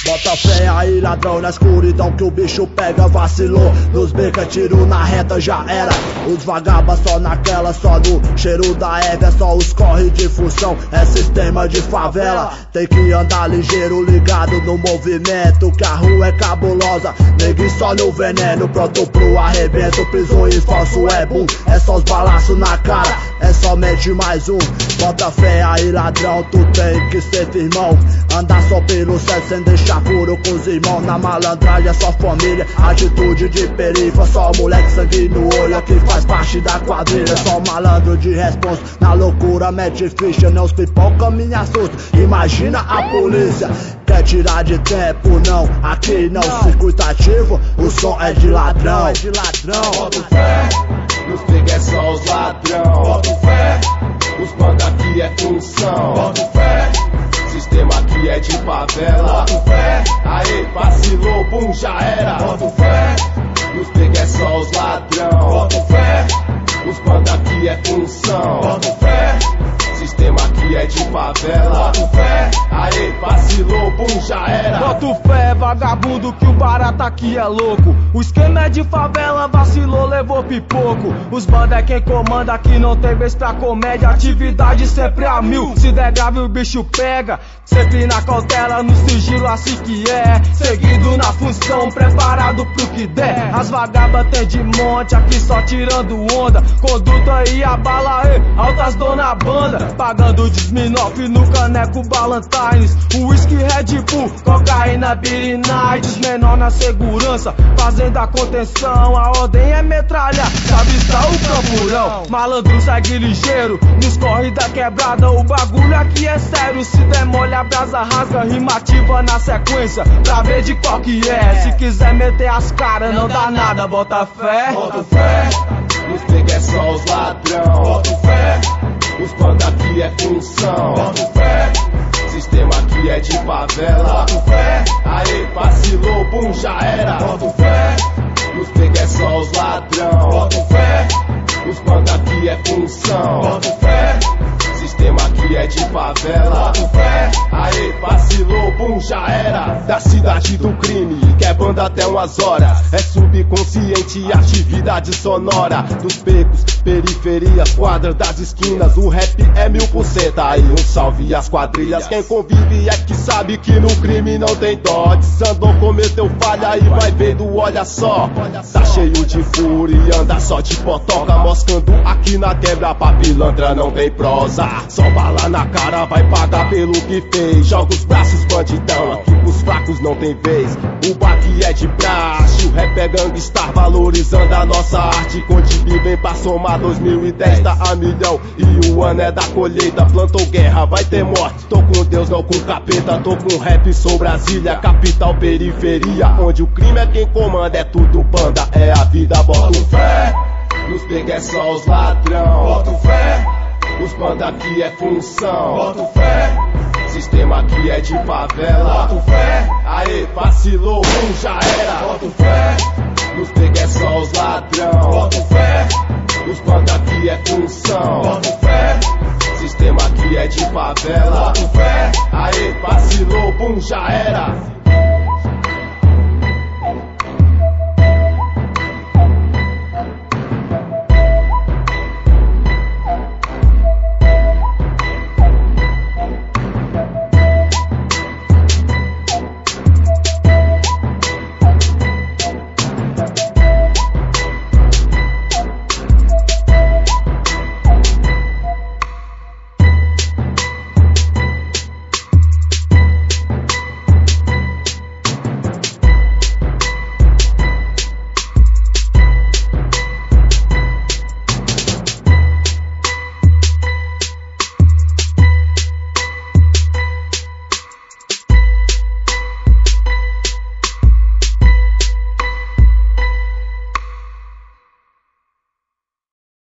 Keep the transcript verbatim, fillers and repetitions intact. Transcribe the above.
Bota fé aí, ladrão, na escuridão que o bicho pega. Vacilou, nos beca, tiro na reta, já era. Os vagabas só naquela, só no cheiro da erva. É só os corre de função, é sistema de favela. Tem que andar ligeiro, ligado no movimento, que a rua é cabulosa. Neguinho só no veneno, pronto pro arrebento. Prisões falso é boom, é só os balaços na cara, é somente mais um. Bota fé aí, ladrão, tu tem que ser firmão. Andar só pelo certo sem deixar furo com os irmãos. Na malandragem é só família, atitude de perifa. Só moleque sangue no olho que faz parte da quadrilha. Só malandro de responsa, na loucura mete ficha. Não os pipoca me assusta, imagina a polícia. Quer tirar de tempo, não, aqui não. Circuito ativo, o som é de ladrão. Bota fé, nos pega é só os ladrão. Bota fé, os banda aqui é função. Bota fé, sistema aqui é de favela. Bota fé, aê, vacilou, bum, já era. Bota fé, nos pega é só os ladrão. Bota fé, os banda aqui é função. Bota fé, sistema aqui é de favela. Bota fé, aê, vacilou, bum, já era. Boto fé, vagabundo, que o barato aqui é louco. O esquema é de favela, vacilou, levou pipoco. Os banda é quem comanda, aqui não tem vez pra comédia. Atividade sempre a mil, se der grave o bicho pega. Sempre na cautela, no sigilo, assim que é. Seguindo na função, preparado pro que der. As vagabas tem de monte, aqui só tirando onda. Conduta e a bala, e altas dona banda. Pagando Desminoff no caneco Ballantines. Whisky, Red Bull, cocaína, Beer Night. Os menor na segurança, fazendo a contenção. A ordem é metralha, sabe está o campurão. Malandro segue ligeiro, nos corre da quebrada. O bagulho aqui é sério, se demolha a brasa rasga. Rimativa na sequência, pra ver de qual que é. Se quiser meter as caras, não dá nada, bota fé. Bota fé, nos pega é só os ladrão. Bota fé, os banda aqui é função. Bota fé, sistema aqui é de favela. Bota fé, aê, vacilou, bum, já era. Bota fé, nos pega é só os ladrão. Bota fé, os banda aqui é função. Bota fé, sistema aqui é de favela. Bota fé, aê, vacilou, bum, já era. Da cidade do crime, que é banda até umas horas. É subconsciente, atividade sonora. Dos becos, periferias, quadras das esquinas. O rap é mil por cento, aí um salve às quadrilhas. Quem convive é que sabe que no crime não tem dó. Desandou, cometeu falha e vai vendo, olha só. Tá cheio de fúria e anda só de potoca. Moscando aqui na quebra, pra pilantra não tem prosa. Só bala na cara, vai pagar pelo que fez. Joga os braços, bandidão, aqui os fracos não tem vez. O baque é de praxe, o rap é gangstar, valorizando a nossa arte. Contibi vem pra somar, dois mil e dez tá a milhão. E o ano é da colheita, plantou guerra, vai ter morte. Tô com Deus, não com capeta, tô com rap, sou Brasília. Capital, periferia, onde o crime é quem comanda. É tudo banda, é a vida, bota fé. Nos pega é só os ladrão. Bota fé, os banda aqui é função. Bota fé, sistema aqui é de favela. Bota fé, aê, vacilou, bum, já era. Bota fé, nos pega é só os ladrão. Bota fé, os banda aqui é função. Bota fé, sistema aqui é de favela. Bota fé, aê, vacilou, bum, já era.